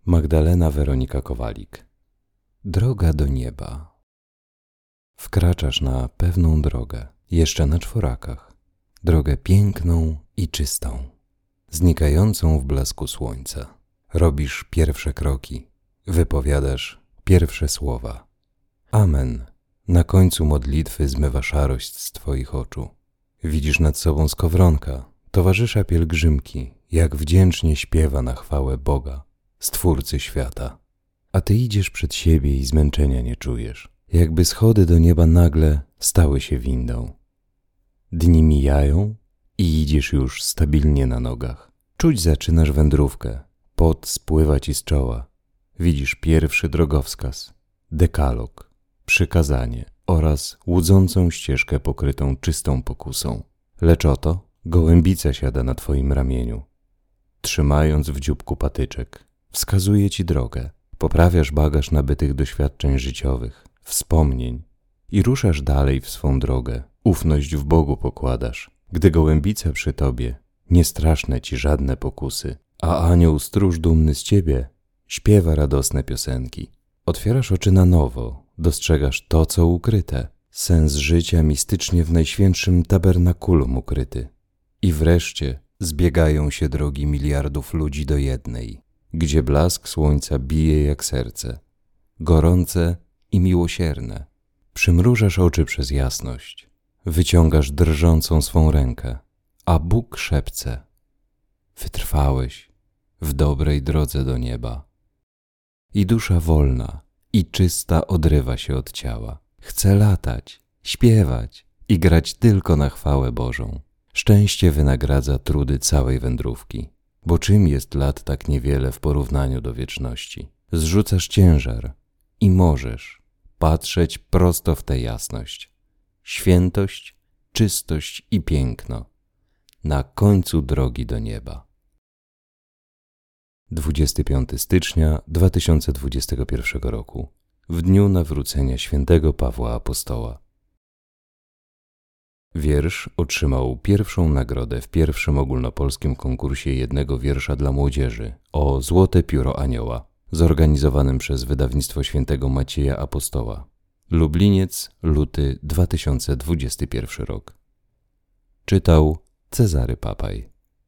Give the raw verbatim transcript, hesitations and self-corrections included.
Magdalena Weronika Kowalik. Droga do nieba. Wkraczasz na pewną drogę, jeszcze na czworakach. Drogę piękną i czystą, znikającą w blasku słońca. Robisz pierwsze kroki, wypowiadasz pierwsze słowa. Amen. Na końcu modlitwy zmywa szarość z twoich oczu. Widzisz nad sobą skowronka, towarzysza pielgrzymki, jak wdzięcznie śpiewa na chwałę Boga, Stwórcy świata. A ty idziesz przed siebie i zmęczenia nie czujesz, jakby schody do nieba nagle stały się windą. Dni mijają i idziesz już stabilnie na nogach. Czuć zaczynasz wędrówkę, pot spływa ci z czoła. Widzisz pierwszy drogowskaz, dekalog, przykazanie oraz łudzącą ścieżkę pokrytą czystą pokusą. Lecz oto gołębica siada na twoim ramieniu, trzymając w dzióbku patyczek. Wskazuje ci drogę, poprawiasz bagaż nabytych doświadczeń życiowych, wspomnień i ruszasz dalej w swą drogę. Ufność w Bogu pokładasz, gdy gołębica przy tobie, nie straszne ci żadne pokusy, a anioł stróż dumny z ciebie śpiewa radosne piosenki. Otwierasz oczy na nowo, dostrzegasz to, co ukryte, sens życia mistycznie w najświętszym tabernakulum ukryty. I wreszcie zbiegają się drogi miliardów ludzi do jednej, gdzie blask słońca bije jak serce, gorące i miłosierne. Przymrużasz oczy przez jasność, wyciągasz drżącą swą rękę, a Bóg szepce: wytrwałeś w dobrej drodze do nieba. I dusza wolna i czysta odrywa się od ciała. Chce latać, śpiewać i grać tylko na chwałę Bożą. Szczęście wynagradza trudy całej wędrówki, bo czym jest lat tak niewiele w porównaniu do wieczności? Zrzucasz ciężar i możesz patrzeć prosto w tę jasność, świętość, czystość i piękno na końcu drogi do nieba. dwudziestego piątego stycznia dwa tysiące dwudziestego pierwszego roku, w dniu nawrócenia świętego Pawła Apostoła. Wiersz otrzymał pierwszą nagrodę w pierwszym ogólnopolskim konkursie jednego wiersza dla młodzieży o Złote Pióro Anioła, zorganizowanym przez wydawnictwo świętego Macieja Apostoła. Lubliniec, luty dwa tysiące dwudziesty pierwszy rok. Czytał Cezary Papaj.